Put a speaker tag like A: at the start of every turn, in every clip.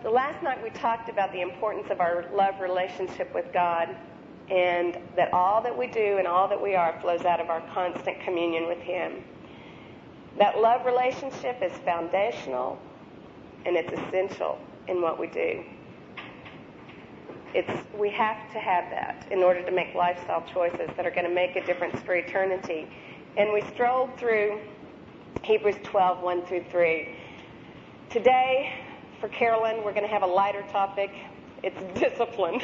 A: the last night we talked about the importance of our love relationship with God, and that all that we do and all that we are flows out of our constant communion with Him. That love relationship is foundational, and it's essential in what we do. We have to have that in order to make lifestyle choices that are going to make a difference for eternity. And we strolled through Hebrews 12, 1 through 3. Today, for Carolyn, we're going to have a lighter topic. It's discipline.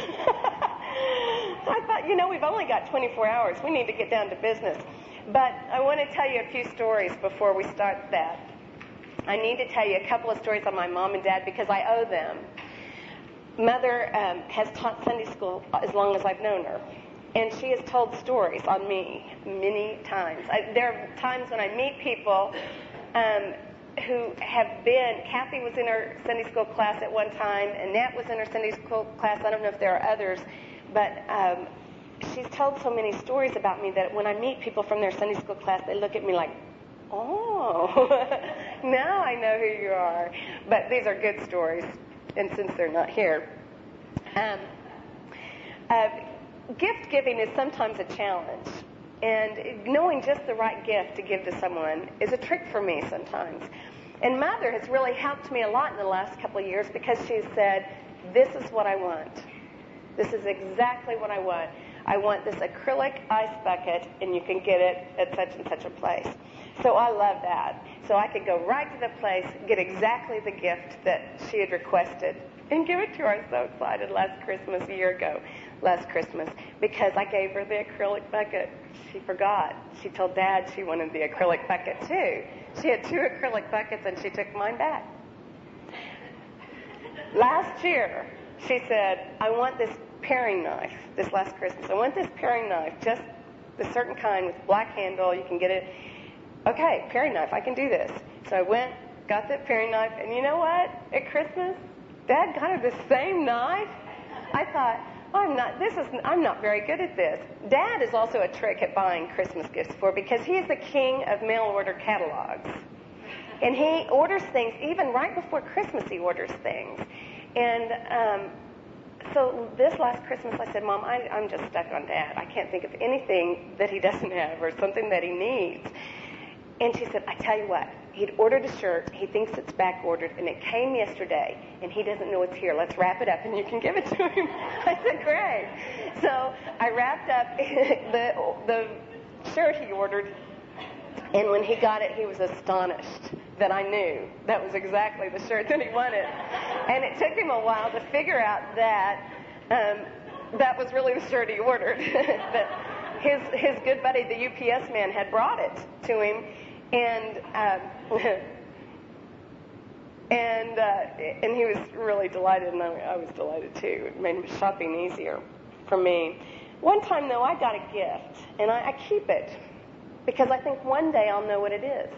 A: I thought, we've only got 24 hours. We need to get down to business. But I want to tell you a few stories before we start that. I need to tell you a couple of stories on my mom and dad because I owe them. Mother has taught Sunday school as long as I've known her. And she has told stories on me many times. There are times when I meet people who have been, Kathy was in her Sunday school class at one time, Annette was in her Sunday school class. I don't know if there are others, but she's told so many stories about me that when I meet people from their Sunday school class, they look at me like, oh, now I know who you are. But these are good stories, and since they're not here. Gift giving is sometimes a challenge, and knowing just the right gift to give to someone is a trick for me sometimes. And Mother has really helped me a lot in the last couple of years because she's said, this is what I want. This is exactly what I want. I want this acrylic ice bucket, and you can get it at such and such a place. So I love that. So I could go right to the place, get exactly the gift that she had requested, and give it to her. I was so excited a year ago, last Christmas, because I gave her the acrylic bucket. She forgot. She told Dad she wanted the acrylic bucket too. She had 2 acrylic buckets, and she took mine back. Last year, she said, I want this paring knife, this last Christmas. I want this paring knife, just the certain kind with black handle. You can get it. Okay, paring knife, I can do this. So I went, got that paring knife, and you know what? At Christmas, Dad got her the same knife. I thought, I'm not very good at this. Dad is also a trick at buying Christmas gifts for because he is the king of mail order catalogs. And he orders things, even right before Christmas he orders things. And so this last Christmas I said, Mom, I'm just stuck on Dad. I can't think of anything that he doesn't have or something that he needs. And she said, I tell you what, he'd ordered a shirt, he thinks it's back ordered, and it came yesterday, and he doesn't know it's here. Let's wrap it up and you can give it to him. I said, great. So I wrapped up the shirt he ordered, and when he got it, he was astonished that I knew that was exactly the shirt that he wanted. And it took him a while to figure out that that was really the shirt he ordered. But his good buddy, the UPS man, had brought it to him, and he was really delighted, and I was delighted too. It made shopping easier for me. One time, though, I got a gift, and I keep it because I think one day I'll know what it is.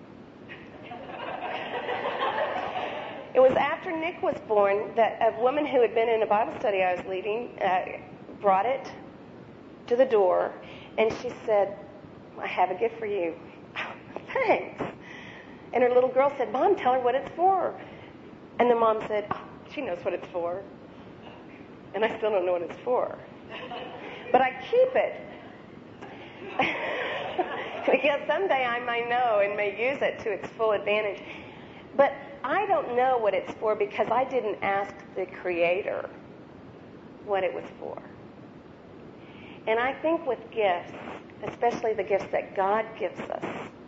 A: It was after Nick was born that a woman who had been in a Bible study I was leading brought it to the door, and she said, I have a gift for you. Thanks. And her little girl said, Mom, tell her what it's for. And the mom said, oh, she knows what it's for. And I still don't know what it's for. But I keep it. Because someday I may know and may use it to its full advantage. But I don't know what it's for because I didn't ask the Creator what it was for. And I think with gifts, especially the gifts that God gives us,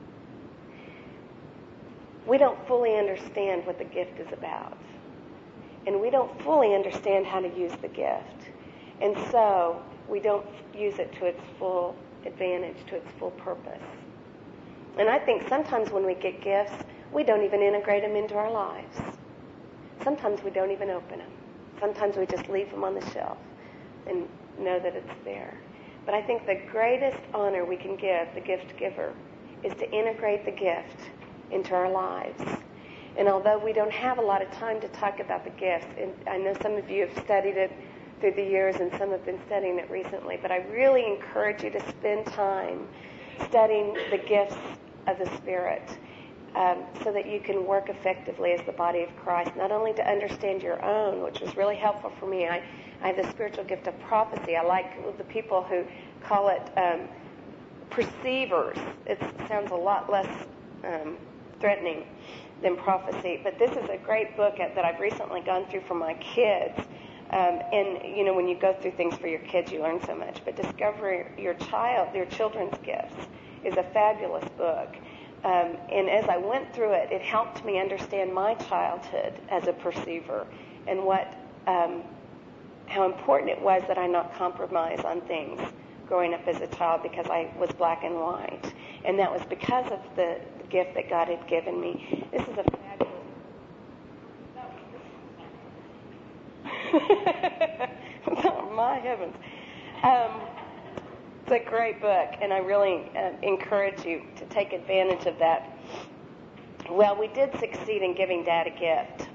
A: we don't fully understand what the gift is about. And we don't fully understand how to use the gift. And so we don't use it to its full advantage, to its full purpose. And I think sometimes when we get gifts, we don't even integrate them into our lives. Sometimes we don't even open them. Sometimes we just leave them on the shelf and know that it's there. But I think the greatest honor we can give the gift giver is to integrate the gift into our lives. And although we don't have a lot of time to talk about the gifts, and I know some of you have studied it through the years and some have been studying it recently, but I really encourage you to spend time studying the gifts of the Spirit. so that you can work effectively as the body of Christ, not only to understand your own, which was really helpful for me. I have the spiritual gift of prophecy. I like the people who call it perceivers. It sounds a lot less threatening than prophecy. But this is a great book that I've recently gone through for my kids. And, you know, when you go through things for your kids, you learn so much. But Discover Your Children's Gifts is a fabulous book. And as I went through it, it helped me understand my childhood as a perceiver and how important it was that I not compromise on things growing up as a child because I was black and white. And that was because of the gift that God had given me. This is a fabulous... Oh, my heavens. It's a great book, and I really encourage you to take advantage of that. Well, we did succeed in giving Dad a gift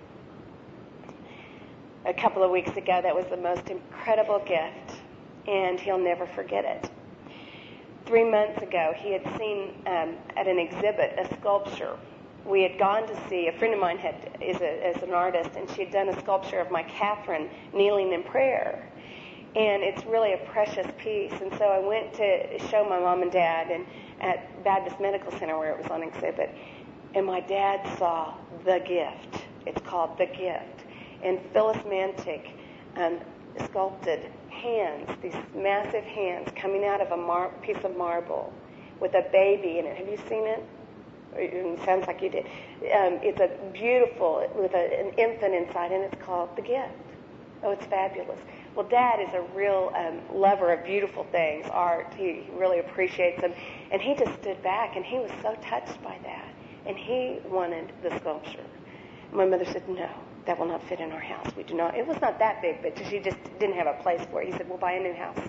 A: a couple of weeks ago. That was the most incredible gift, and he'll never forget it. 3 months ago, he had seen at an exhibit a sculpture. We had gone to see, a friend of mine is an artist, and she had done a sculpture of my Catherine kneeling in prayer. And it's really a precious piece. And so I went to show my mom and dad at Baptist Medical Center where it was on exhibit. And my dad saw the gift. It's called The Gift. And Phyllis Mantic sculpted hands, these massive hands coming out of a piece of marble with a baby in it. Have you seen it? It sounds like you did. It's a beautiful, with an infant inside, and it's called The Gift. Oh, it's fabulous. Well, Dad is a real lover of beautiful things, art. He really appreciates them. And he just stood back, and he was so touched by that. And he wanted the sculpture. My mother said, no, that will not fit in our house. We do not. It was not that big, but she just didn't have a place for it. He said, we'll buy a new house.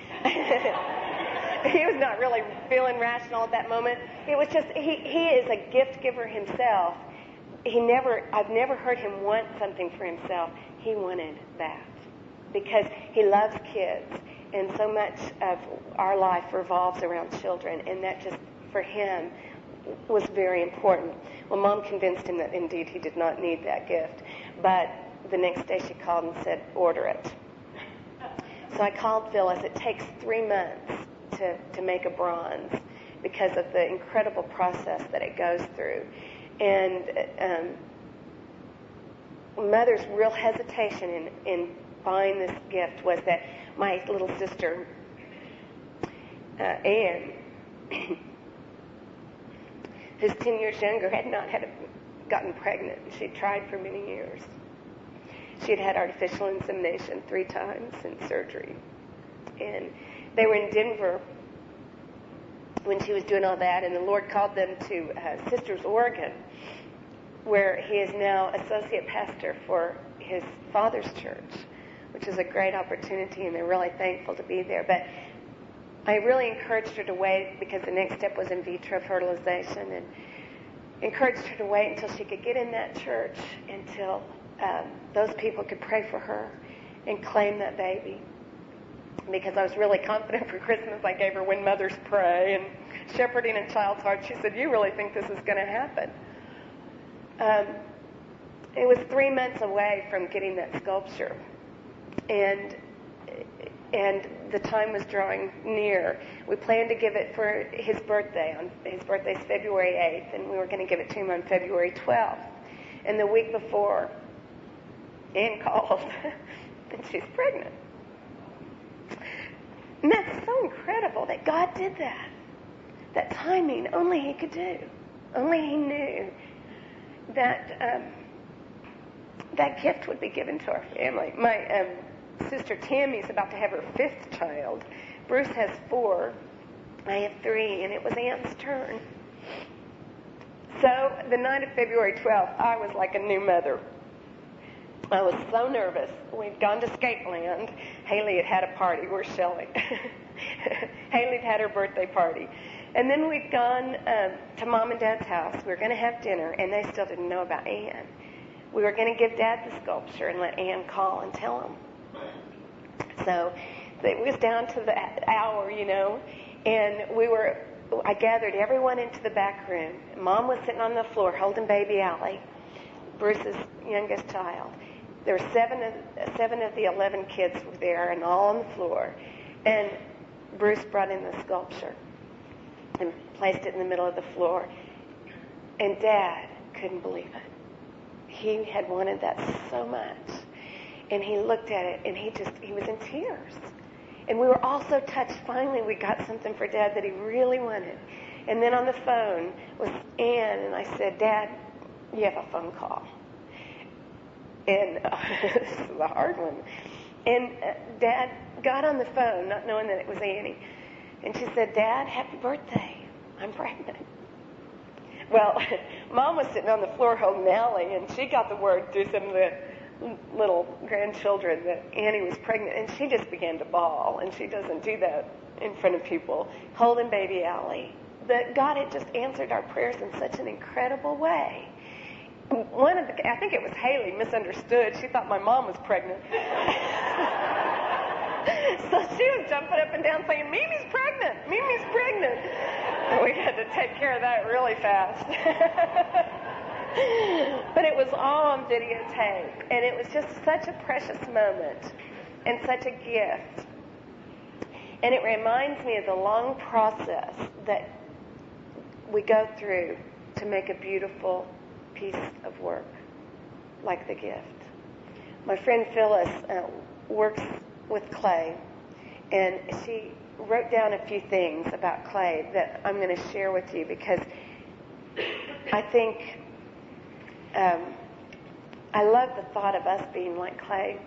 A: He was not really feeling rational at that moment. It was just, he is a gift giver himself. I've never heard him want something for himself. He wanted that because he loves kids, and so much of our life revolves around children, and that just, for him, was very important. Well, Mom convinced him that indeed he did not need that gift, but the next day she called and said, order it. So I called Phyllis. It takes 3 months to make a bronze because of the incredible process that it goes through. And Mother's real hesitation in buying this gift was that my little sister, Anne, who's 10 years younger, had not gotten pregnant. She'd tried for many years. She had had artificial insemination 3 times and surgery. And they were in Denver when she was doing all that, and the Lord called them to Sisters, Oregon, where he is now associate pastor for his father's church, which is a great opportunity, and they're really thankful to be there. But I really encouraged her to wait because the next step was in vitro fertilization, and encouraged her to wait until she could get in that church, until those people could pray for her and claim that baby. Because I was really confident for Christmas, I gave her When Mothers Pray and Shepherding a Child's Heart. She said, you really think this is going to happen? It was 3 months away from getting that sculpture. And the time was drawing near. We planned to give it for his birthday. His birthday's February 8th, and we were going to give it to him on February 12th. And the week before, Ann called, and she's pregnant. And that's so incredible that God did that. That timing, only he could do. Only he knew that that gift would be given to our family. My sister Tammy's about to have her 5th child. Bruce has 4. I have 3, and it was Ann's turn. So the night of February 12th, I was like a new mother. I was so nervous. We'd gone to Scapeland. Haley had had a party. Where's Shelley? Haley had had her birthday party. And then we'd gone to Mom and Dad's house. We were going to have dinner, and they still didn't know about Ann. We were going to give Dad the sculpture and let Ann call and tell him. So it was down to the hour, and we were I gathered everyone into the back room. Mom was sitting on the floor holding baby Allie, Bruce's youngest child. There were seven of the 11 kids were there and all on the floor. And Bruce brought in the sculpture and placed it in the middle of the floor. And Dad couldn't believe it. He had wanted that so much. And he looked at it and he was in tears. And we were all so touched. Finally, we got something for Dad that he really wanted. And then on the phone was Ann, and I said, Dad, you have a phone call. And this is a hard one. And Dad got on the phone, not knowing that it was Annie. And she said, Dad, happy birthday. I'm pregnant. Well, Mom was sitting on the floor holding Allie, and she got the word through some of the little grandchildren that Annie was pregnant, and she just began to bawl, and she doesn't do that in front of people, holding baby Allie. That God had just answered our prayers in such an incredible way. I think it was Haley, misunderstood. She thought my mom was pregnant. So she was jumping up and down saying, Mimi's pregnant, Mimi's pregnant. And we had to take care of that really fast. But it was all on videotape, and it was just such a precious moment and such a gift. And it reminds me of the long process that we go through to make a beautiful piece of work like the gift. My friend Phyllis works with clay, and she wrote down a few things about clay that I'm going to share with you because I think I love the thought of us being like clay.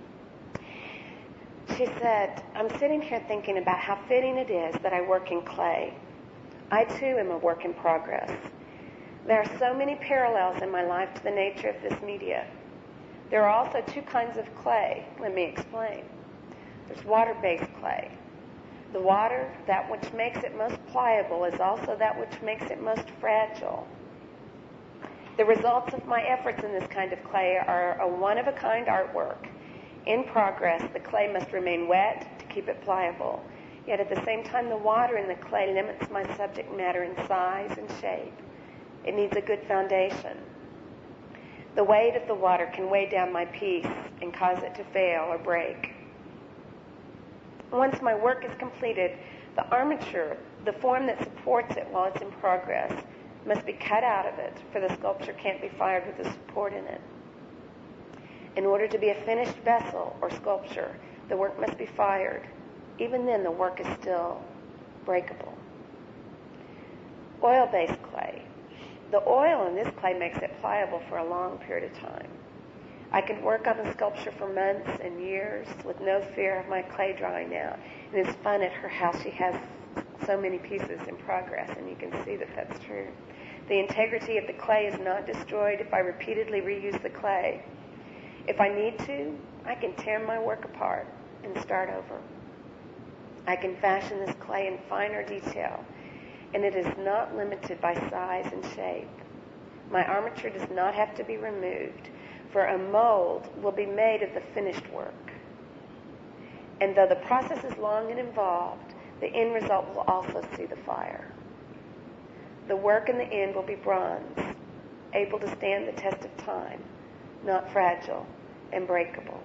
A: She said, I'm sitting here thinking about how fitting it is that I work in clay. I too am a work in progress. There are so many parallels in my life to the nature of this media. There are also two kinds of clay. Let me explain. There's water-based clay. The water, that which makes it most pliable, is also that which makes it most fragile. The results of my efforts in this kind of clay are a one-of-a-kind artwork. In progress, the clay must remain wet to keep it pliable. Yet at the same time, the water in the clay limits my subject matter in size and shape. It needs a good foundation. The weight of the water can weigh down my piece and cause it to fail or break. Once my work is completed, the armature, the form that supports it while it's in progress, must be cut out of it, for the sculpture can't be fired with the support in it. In order to be a finished vessel or sculpture, the work must be fired. Even then, the work is still breakable. Oil-based clay. The oil in this clay makes it pliable for a long period of time. I could work on the sculpture for months and years with no fear of my clay drying out. And it's fun at her house. She has so many pieces in progress, and you can see that that's true. The integrity of the clay is not destroyed if I repeatedly reuse the clay. If I need to, I can tear my work apart and start over. I can fashion this clay in finer detail, and it is not limited by size and shape. My armature does not have to be removed, for a mold will be made of the finished work. And though the process is long and involved, the end result will also see the fire. The work in the end will be bronze, able to stand the test of time, not fragile and breakable.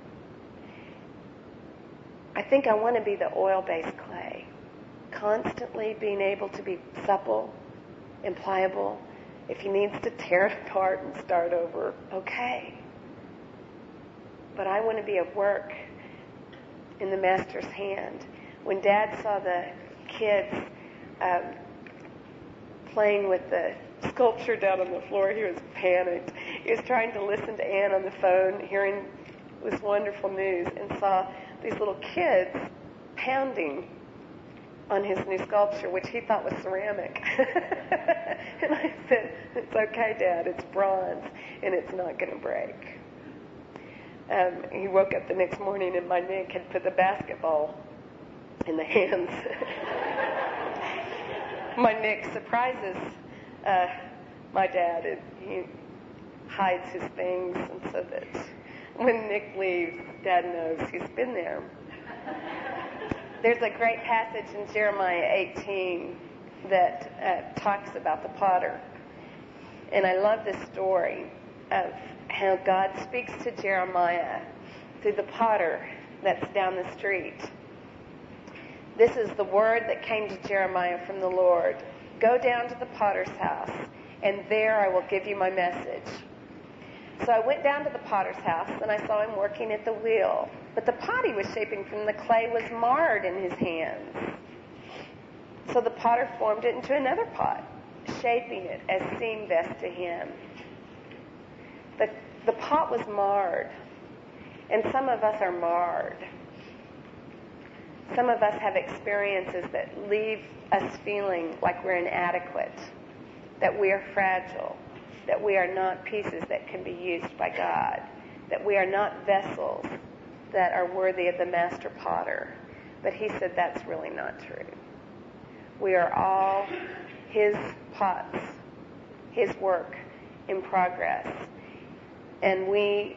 A: I think I want to be the oil-based clay, constantly being able to be supple and pliable. If he needs to tear it apart and start over, okay. But I want to be a work in the master's hand. When Dad saw the kids playing with the sculpture down on the floor, he was panicked. He was trying to listen to Ann on the phone, hearing this wonderful news, and saw these little kids pounding on his new sculpture, which he thought was ceramic. And I said, it's okay, Dad, it's bronze, and it's not going to break. He woke up the next morning, and my Nick had put the basketball in the hands. My Nick surprises my dad, and he hides his things, and so that when Nick leaves, Dad knows he's been there. There's a great passage in Jeremiah 18 that talks about the potter. And I love this story of how God speaks to Jeremiah through the potter that's down the street. This is the word that came to Jeremiah from the Lord. Go down to the potter's house, and there I will give you my message. So I went down to the potter's house, and I saw him working at the wheel. But the pot he was shaping from the clay was marred in his hands. So the potter formed it into another pot, shaping it as seemed best to him. The pot was marred, and some of us are marred. Some of us have experiences that leave us feeling like we're inadequate, that we are fragile, that we are not pieces that can be used by God, that we are not vessels that are worthy of the master potter. But he said that's really not true. We are all his pots, his work in progress. And we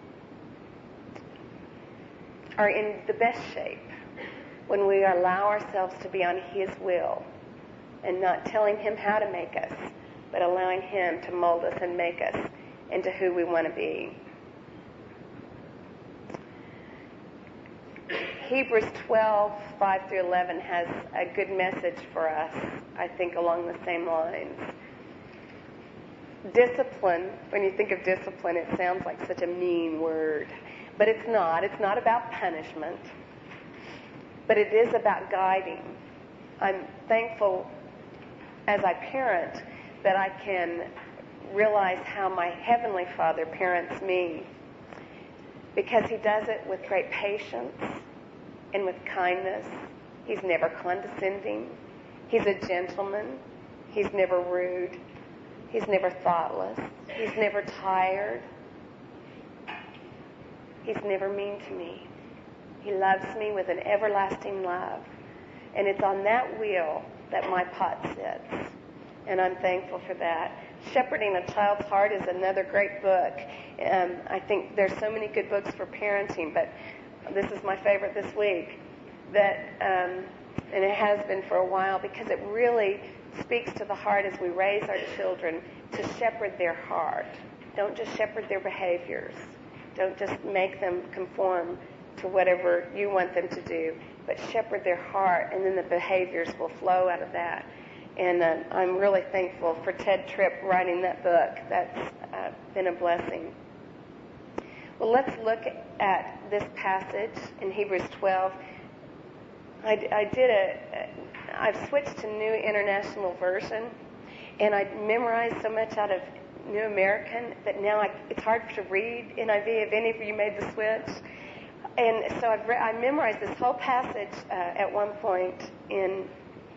A: are in the best shape when we allow ourselves to be on his will and not telling him how to make us, but allowing him to mold us and make us into who we want to be. Hebrews 12:5-11 has a good message for us, I think, along the same lines. Discipline, when you think of discipline, it sounds like such a mean word. But it's not. It's not about punishment. But it is about guiding. I'm thankful as I parent that I can realize how my Heavenly Father parents me, because he does it with great patience and with kindness. He's never condescending. He's a gentleman. He's never rude. He's never thoughtless. He's never tired. He's never mean to me. He loves me with an everlasting love. And it's on that wheel that my pot sits. And I'm thankful for that. Shepherding a Child's Heart is another great book. I think there's so many good books for parenting, but this is my favorite this week. And it has been for a while, because it really speaks to the heart as we raise our children to shepherd their heart. Don't just shepherd their behaviors. Don't just make them conform to whatever you want them to do, but shepherd their heart, and then the behaviors will flow out of that. And I'm really thankful for Ted Tripp writing that book. That's been a blessing. Well, let's look at this passage in Hebrews 12. I've switched to New International Version, and I memorized so much out of New American that now it's hard to read NIV. Have any of you made the switch? And so I memorized this whole passage at one point in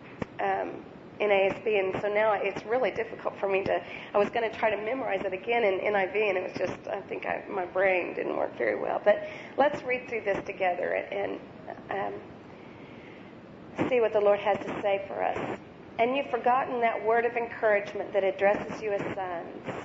A: ASB, and so now it's really difficult for me I was going to try to memorize it again in NIV, and it was just, my brain didn't work very well. But let's read through this together and see what the Lord has to say for us. And you've forgotten that word of encouragement that addresses you as sons.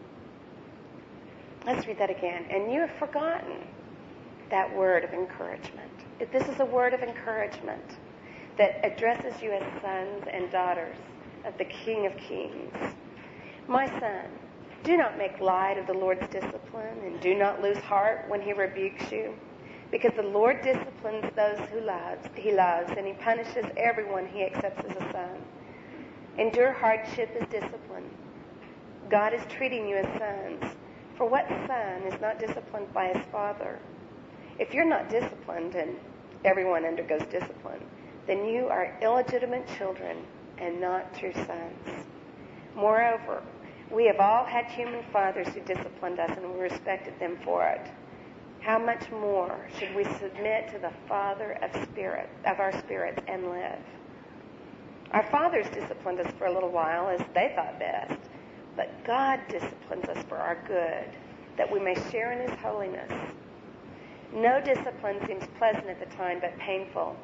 A: Let's read that again. And you have forgotten that word of encouragement. This is a word of encouragement that addresses you as sons and daughters of the King of Kings. My son, do not make light of the Lord's discipline, and do not lose heart when he rebukes you, because the Lord disciplines those he loves, and he punishes everyone he accepts as a son. Endure hardship as discipline. God is treating you as sons. For what son is not disciplined by his father? If you're not disciplined, and everyone undergoes discipline, then you are illegitimate children and not true sons. Moreover, we have all had human fathers who disciplined us, and we respected them for it. How much more should we submit to the Father of our spirits and live? Our fathers disciplined us for a little while as they thought best, but God disciplines us for our good, that we may share in his holiness. No discipline seems pleasant at the time, but painful.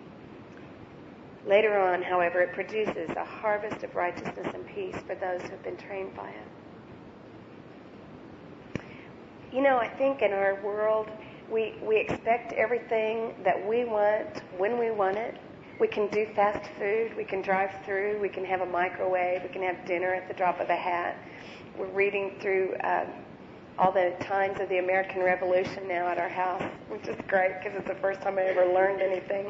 A: Later on, however, it produces a harvest of righteousness and peace for those who have been trained by it. You know, I think in our world, we expect everything that we want when we want it. We can do fast food. We can drive through. We can have a microwave. We can have dinner at the drop of a hat. We're reading through all the times of the American Revolution now at our house, which is great because it's the first time I ever learned anything.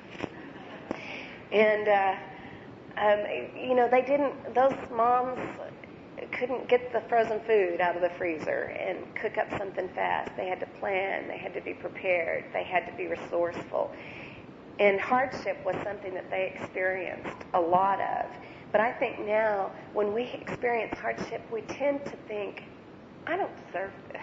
A: And, those moms couldn't get the frozen food out of the freezer and cook up something fast. They had to plan. They had to be prepared. They had to be resourceful. And hardship was something that they experienced a lot of. But I think now, when we experience hardship, we tend to think, I don't deserve this.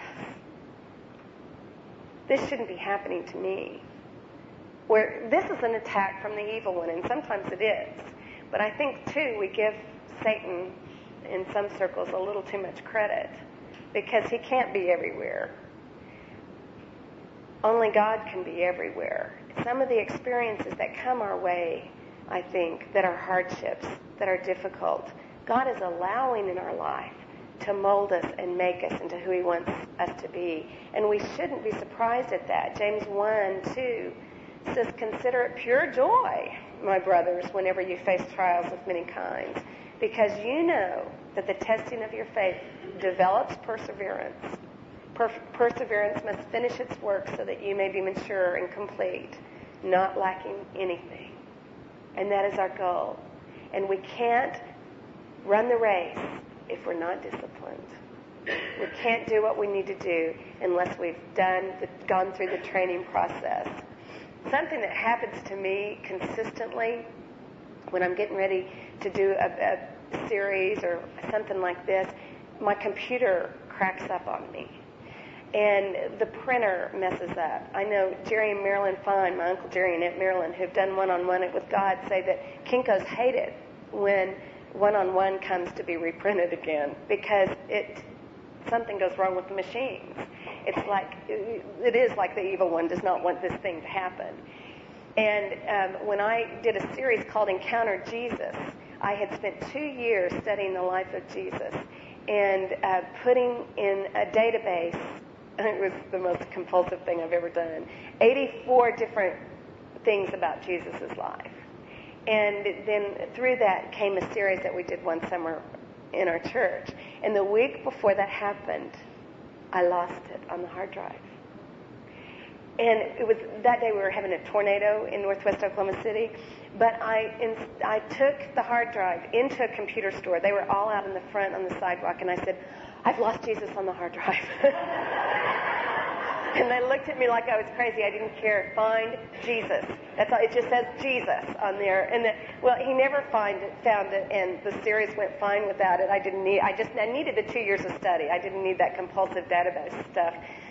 A: This shouldn't be happening to me. Where this is an attack from the evil one, and sometimes it is. But I think, too, we give Satan, in some circles, a little too much credit because he can't be everywhere. Only God can be everywhere. Some of the experiences that come our way, I think, that are hardships, that are difficult, God is allowing in our life to mold us and make us into who he wants us to be. And we shouldn't be surprised at that. James 1:2 says, "Consider it pure joy, my brothers, whenever you face trials of many kinds, because you know that the testing of your faith develops perseverance. Perseverance must finish its work so that you may be mature and complete, not lacking anything." And that is our goal. And we can't run the race if we're not disciplined. We can't do what we need to do unless we've gone through the training process. Something that happens to me consistently when I'm getting ready to do a series or something like this, my computer cracks up on me. And the printer messes up. I know Jerry and Marilyn Fine, my Uncle Jerry and Aunt Marilyn, who've done one-on-one with God, say that Kinko's hate it when one-on-one comes to be reprinted again because something goes wrong with the machines. It is like the evil one does not want this thing to happen. And when I did a series called Encounter Jesus, I had spent 2 years studying the life of Jesus and putting in a database. It was the most compulsive thing I've ever done. 84 different things about Jesus' life. And then through that came a series that we did one summer in our church. And the week before that happened, I lost it on the hard drive. And it was that day we were having a tornado in northwest Oklahoma City. But I took the hard drive into a computer store. They were all out in the front on the sidewalk. And I said, "I've lost Jesus on the hard drive." And they looked at me like I was crazy. I didn't care. Find Jesus. That's all. It just says Jesus on there. And he never found it, and the series went fine without it. I needed the 2 years of study. I didn't need that compulsive database stuff.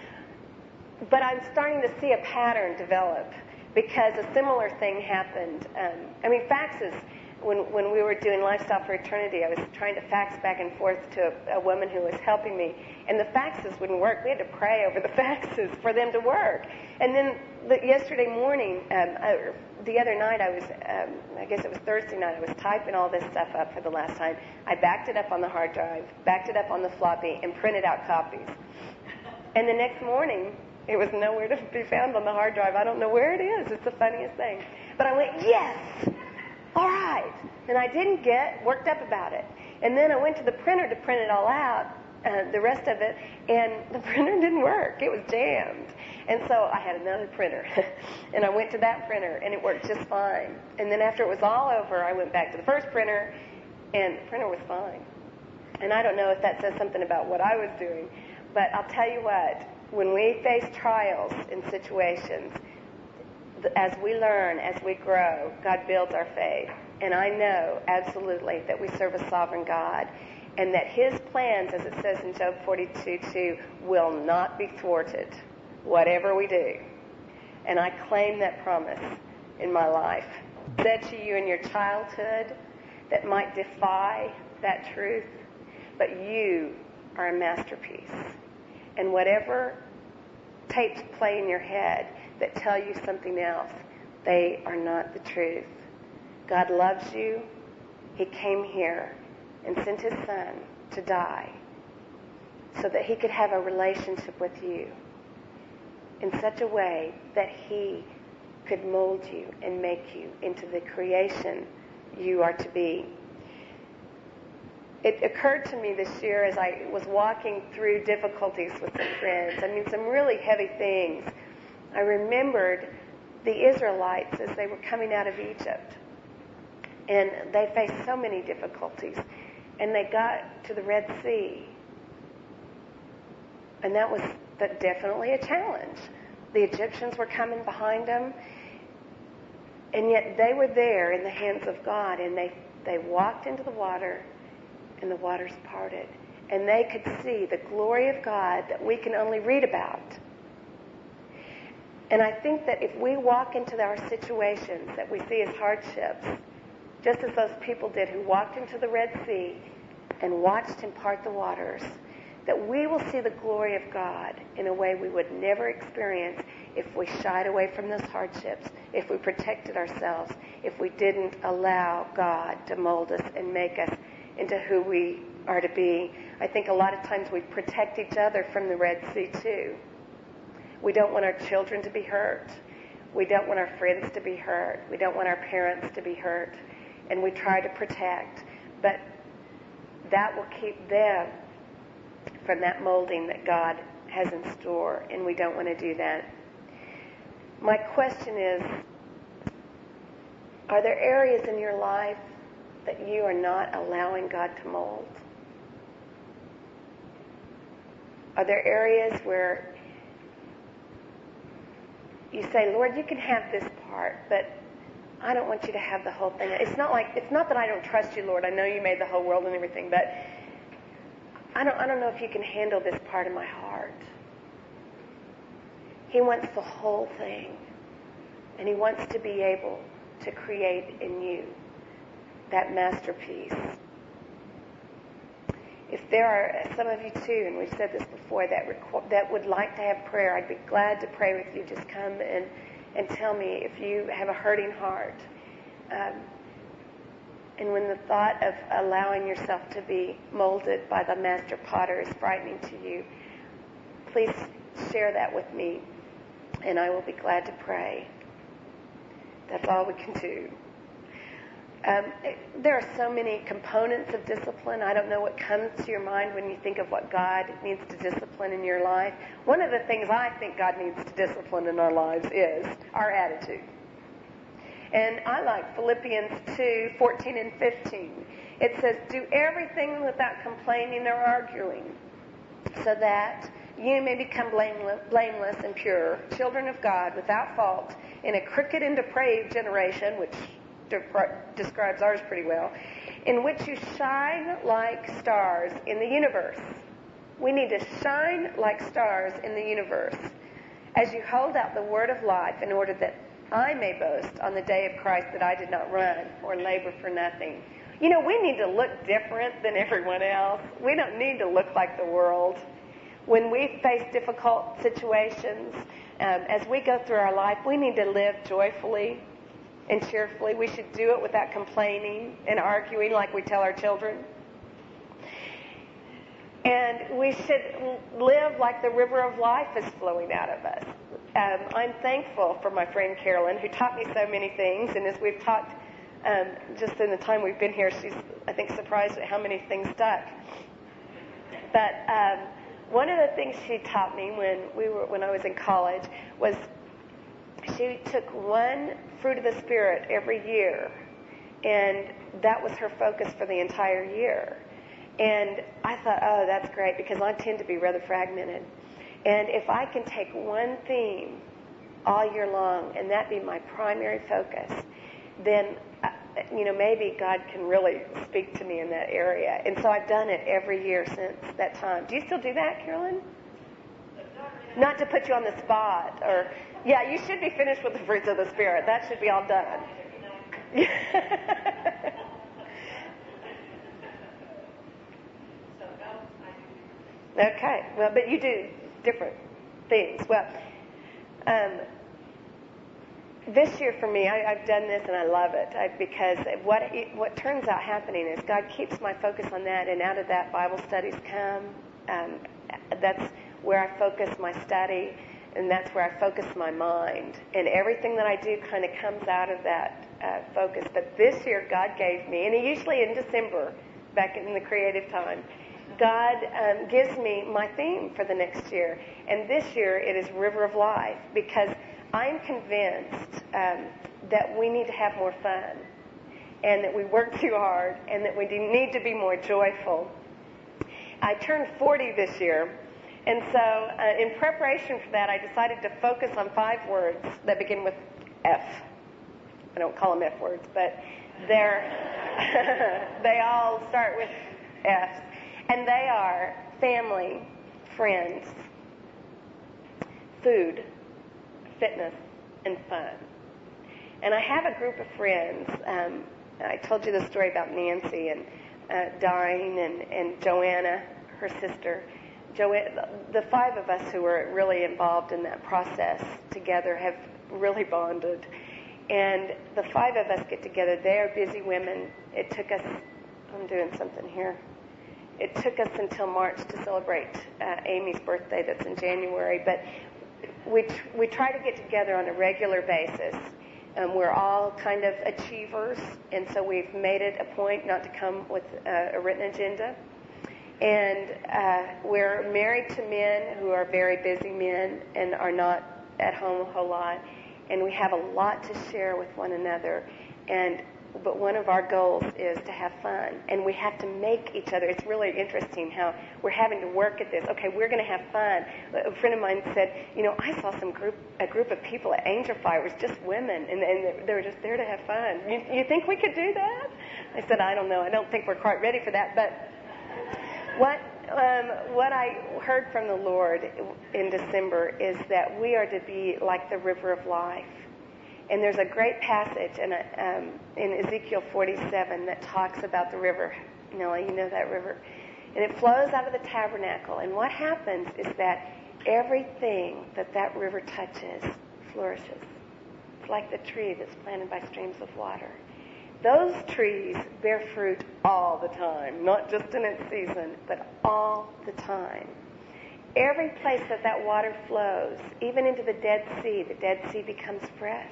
A: But I'm starting to see a pattern develop because a similar thing happened. Faxes. When we were doing Lifestyle for Eternity, I was trying to fax back and forth to a woman who was helping me, and the faxes wouldn't work. We had to pray over the faxes for them to work. And then yesterday morning, the other night, I guess it was Thursday night, I was typing all this stuff up for the last time. I backed it up on the hard drive, backed it up on the floppy, and printed out copies. And the next morning, it was nowhere to be found on the hard drive. I don't know where it is. It's the funniest thing. But I went, yes! All right. And I didn't get worked up about it. And then I went to the printer to print it all out, the rest of it, and the printer didn't work. It was jammed. And so I had another printer. And I went to that printer, and it worked just fine. And then after it was all over, I went back to the first printer, and the printer was fine. And I don't know if that says something about what I was doing, but I'll tell you what, when we face trials in situations, as we learn, as we grow, God builds our faith. And I know absolutely that we serve a sovereign God and that his plans, as it says in Job 42:2, will not be thwarted, whatever we do. And I claim that promise in my life. Said to you in your childhood that might defy that truth, but you are a masterpiece. And whatever tapes play in your head that tell you something else, they are not the truth. God loves you. He came here and sent his son to die so that he could have a relationship with you in such a way that he could mold you and make you into the creation you are to be. It occurred to me this year as I was walking through difficulties with some friends, some really heavy things. I remembered the Israelites as they were coming out of Egypt. And they faced so many difficulties. And they got to the Red Sea. And that was definitely a challenge. The Egyptians were coming behind them. And yet they were there in the hands of God. And they walked into the water, and the waters parted. And they could see the glory of God that we can only read about. And I think that if we walk into our situations that we see as hardships, just as those people did who walked into the Red Sea and watched him part the waters, that we will see the glory of God in a way we would never experience if we shied away from those hardships, if we protected ourselves, if we didn't allow God to mold us and make us into who we are to be. I think a lot of times we protect each other from the Red Sea too. We don't want our children to be hurt. We don't want our friends to be hurt. We don't want our parents to be hurt. And we try to protect. But that will keep them from that molding that God has in store. And we don't want to do that. My question is, are there areas in your life that you are not allowing God to mold? Are there areas where you say, Lord, you can have this part, but I don't want you to have the whole thing. It's not that I don't trust you, Lord. I know you made the whole world and everything, but I don't know if you can handle this part of my heart. He wants the whole thing, and he wants to be able to create in you that masterpiece. If there are some of you too, and we've said this before, that would like to have prayer, I'd be glad to pray with you. Just come and tell me if you have a hurting heart. And when the thought of allowing yourself to be molded by the master potter is frightening to you, please share that with me, and I will be glad to pray. That's all we can do. There are so many components of discipline. I don't know what comes to your mind when you think of what God needs to discipline in your life. One of the things I think God needs to discipline in our lives is our attitude. And I like Philippians 2:14 and 15. It says, do everything without complaining or arguing, so that you may become blameless and pure, children of God without fault, in a crooked and depraved generation, which describes ours pretty well, in which you shine like stars in the universe. We need to shine like stars in the universe as you hold out the word of life, in order that I may boast on the day of Christ that I did not run or labor for nothing. We need to look different than everyone else. We don't need to look like the world. When we face difficult situations, as we go through our life, we need to live joyfully and cheerfully. We should do it without complaining and arguing like we tell our children. And we should live like the river of life is flowing out of us. I'm thankful for my friend Carolyn, who taught me so many things. And as we've talked, just in the time we've been here, she's, I think, surprised at how many things stuck. But one of the things she taught me when I was in college was she took one fruit of the Spirit every year, and that was her focus for the entire year. And I thought, oh, that's great, because I tend to be rather fragmented. And if I can take one theme all year long and that be my primary focus, then, maybe God can really speak to me in that area. And so I've done it every year since that time. Do you still do that, Carolyn? Not to put you on the spot, or... Yeah, you should be finished with the fruits of the Spirit. That should be all done. Okay. Well, but you do different things. Well, this year for me, I've done this and I love it, because what turns out happening is God keeps my focus on that, and out of that Bible studies come. That's where I focus my study. and that's where I focus my mind. And everything that I do kind of comes out of that focus. But this year, God gave me, and usually in December, back in the creative time, God gives me my theme for the next year. And this year, it is River of Life, because I'm convinced that we need to have more fun, and that we work too hard, and that we need to be more joyful. I turned 40 this year, and so in preparation for that, I decided to focus on 5 words that begin with F. I don't call them F words, but they all start with F. And they are family, friends, food, fitness, and fun. And I have a group of friends. I told you the story about Nancy and dying, and Joanna, her sister. The 5 of us who were really involved in that process together have really bonded. And the 5 of us get together. They are busy women. It took us, I'm doing something here. It took us until March to celebrate Amy's birthday, that's in January. But we try to get together on a regular basis. We're all kind of achievers, and so we've made it a point not to come with a written agenda. And we're married to men who are very busy men and are not at home a whole lot. And we have a lot to share with one another. But one of our goals is to have fun. And we have to make each other. It's really interesting how we're having to work at this. Okay, we're going to have fun. A friend of mine said, I saw a group of people at Angel Fire. It was just women, and they were just there to have fun. You think we could do that? I said, I don't know. I don't think we're quite ready for that. But what I heard from the Lord in December is that we are to be like the river of life. And there's a great passage in Ezekiel 47 that talks about the river. Nellie, you know that river. And it flows out of the tabernacle. And what happens is that everything that river touches flourishes. It's like the tree that's planted by streams of water. Those trees bear fruit all the time, not just in its season, but all the time. Every place that water flows, even into the Dead Sea becomes fresh.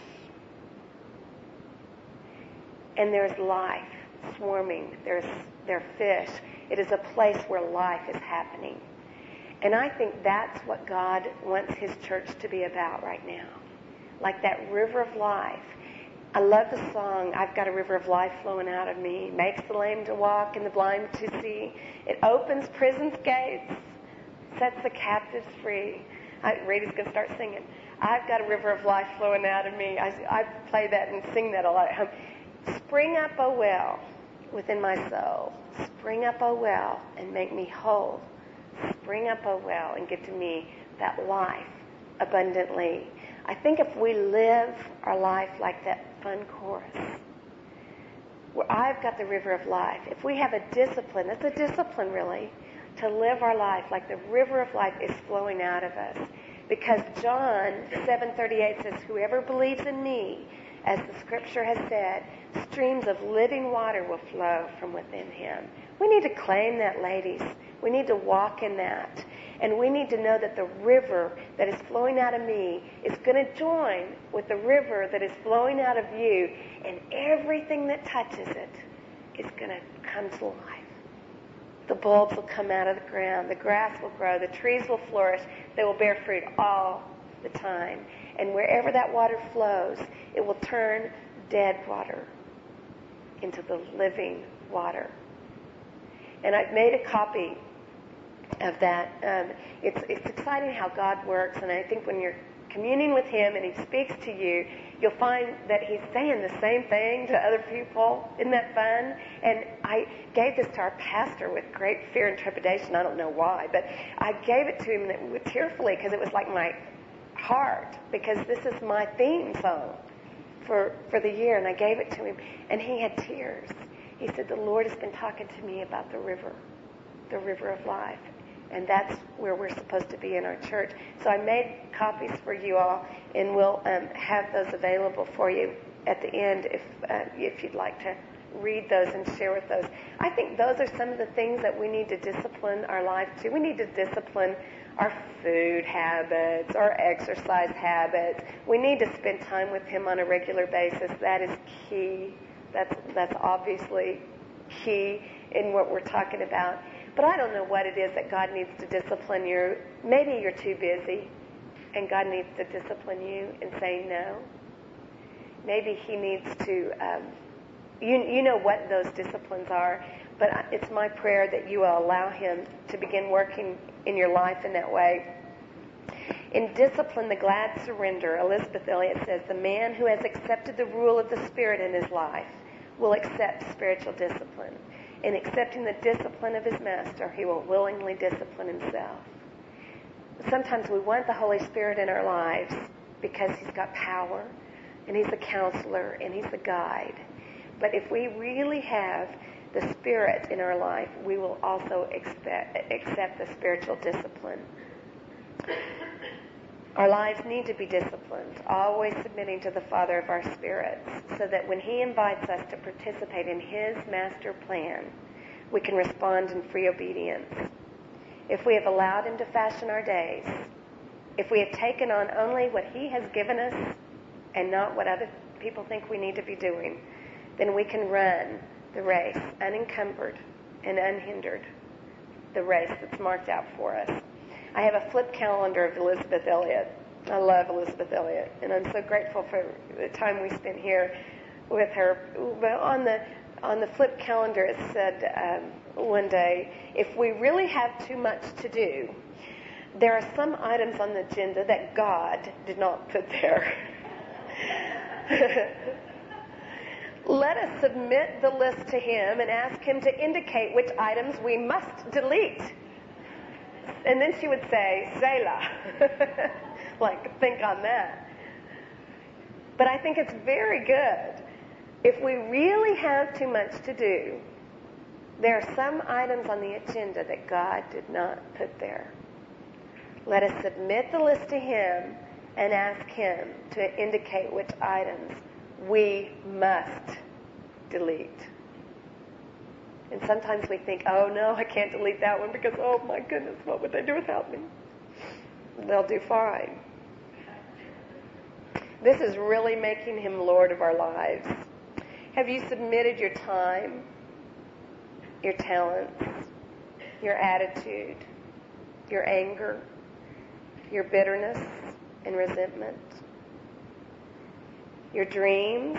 A: And there's life swarming. There are fish. It is a place where life is happening. And I think that's what God wants His church to be about right now. Like that river of life. I love the song, I've got a river of life flowing out of me. Makes the lame to walk and the blind to see. It opens prison's gates. Sets the captives free. Rita's going to start singing. I've got a river of life flowing out of me. I play that and sing that a lot at home. Spring up, O well, within my soul. Spring up, O well, and make me whole. Spring up, O well, and give to me that life abundantly. I think if we live our life like that fun chorus, where I've got the river of life, if we have a discipline, that's a discipline really, to live our life like the river of life is flowing out of us. Because John 7:38 says, whoever believes in me, as the scripture has said, streams of living water will flow from within him. We need to claim that, ladies. We need to walk in that. And we need to know that the river that is flowing out of me is going to join with the river that is flowing out of you, and everything that touches it is going to come to life. The bulbs will come out of the ground. The grass will grow. The trees will flourish. They will bear fruit all the time. And wherever that water flows, it will turn dead water into the living water. And I've made a copy of that. It's exciting how God works, and I think when you're communing with Him and He speaks to you, you'll find that He's saying the same thing to other people. Isn't that fun? And I gave this to our pastor with great fear and trepidation. I don't know why, but I gave it to him tearfully because it was like my heart, because this is my theme song for the year, and I gave it to him, and he had tears. He said, the Lord has been talking to me about the river of life. And that's where we're supposed to be in our church. So I made copies for you all, and we'll have those available for you at the end if you'd like to read those and share with those. I think those are some of the things that we need to discipline our life to. We need to discipline our food habits, our exercise habits. We need to spend time with Him on a regular basis. That is key. That's obviously key in what we're talking about. But I don't know what it is that God needs to discipline you. Maybe you're too busy and God needs to discipline you in saying no. Maybe He needs to, you know what those disciplines are, but it's my prayer that you will allow Him to begin working in your life in that way. In Discipline, the Glad Surrender, Elisabeth Elliot says, the man who has accepted the rule of the Spirit in his life will accept spiritual discipline. In accepting the discipline of his master, he will willingly discipline himself. Sometimes we want the Holy Spirit in our lives because He's got power, and He's the counselor, and He's the guide. But if we really have the Spirit in our life, we will also accept the spiritual discipline. Our lives need to be disciplined, always submitting to the Father of our spirits, so that when He invites us to participate in His master plan, we can respond in free obedience. If we have allowed Him to fashion our days, if we have taken on only what He has given us and not what other people think we need to be doing, then we can run the race unencumbered and unhindered, the race that's marked out for us. I have a flip calendar of Elisabeth Elliot. I love Elisabeth Elliot, and I'm so grateful for the time we spent here with her. But on the flip calendar, it said one day, if we really have too much to do, there are some items on the agenda that God did not put there. Let us submit the list to Him and ask Him to indicate which items we must delete. And then she would say, Selah. Like, think on that. But I think it's very good. If we really have too much to do, there are some items on the agenda that God did not put there. Let us submit the list to Him and ask Him to indicate which items we must delete. And sometimes we think, oh no, I can't delete that one because, oh my goodness, what would they do without me? They'll do fine. This is really making Him Lord of our lives. Have you submitted your time, your talents, your attitude, your anger, your bitterness and resentment, your dreams?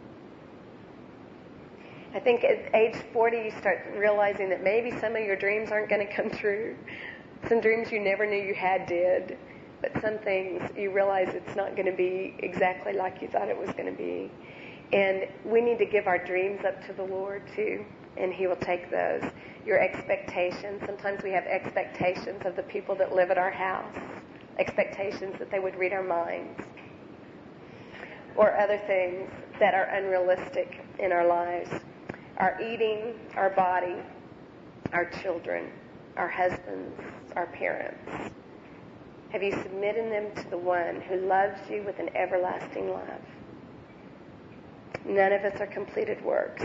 A: I think at age 40 you start realizing that maybe some of your dreams aren't going to come true. Some dreams you never knew you had did. But some things you realize it's not going to be exactly like you thought it was going to be. And we need to give our dreams up to the Lord too, and He will take those. Your expectations. Sometimes we have expectations of the people that live at our house. Expectations that they would read our minds. Or other things that are unrealistic in our lives. Our eating, our body, our children, our husbands, our parents. Have you submitted them to the one who loves you with an everlasting love? None of us are completed works.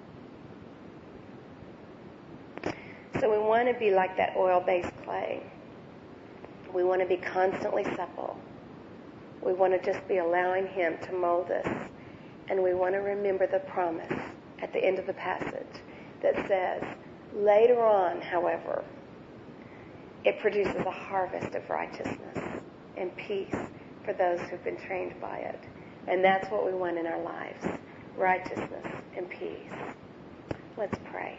A: So we want to be like that oil-based clay. We want to be constantly supple. We want to just be allowing Him to mold us. And we want to remember the promise at the end of the passage that says, later on, however, it produces a harvest of righteousness and peace for those who've been trained by it. And that's what we want in our lives, righteousness and peace. Let's pray.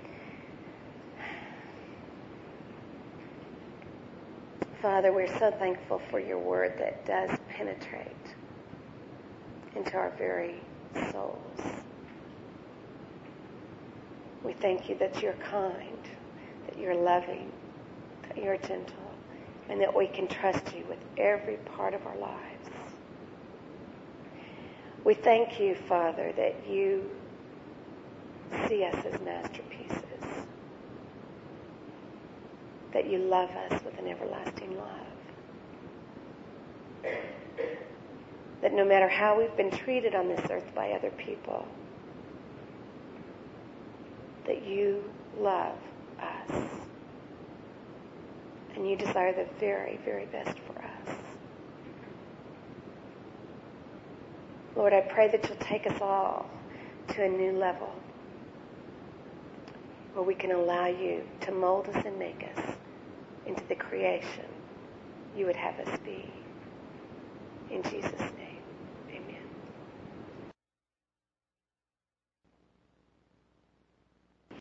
A: Father, we're so thankful for your word that does penetrate into our very souls. We thank you that you're kind, that you're loving, that you're gentle, and that we can trust you with every part of our lives. We thank you, Father, that you see us as masterpieces, that you love us with an everlasting love, that no matter how we've been treated on this earth by other people, that you love us And you desire the very, very best for us. Lord, I pray that you'll take us all to a new level where we can allow you to mold us and make us into the creation you would have us be. In Jesus'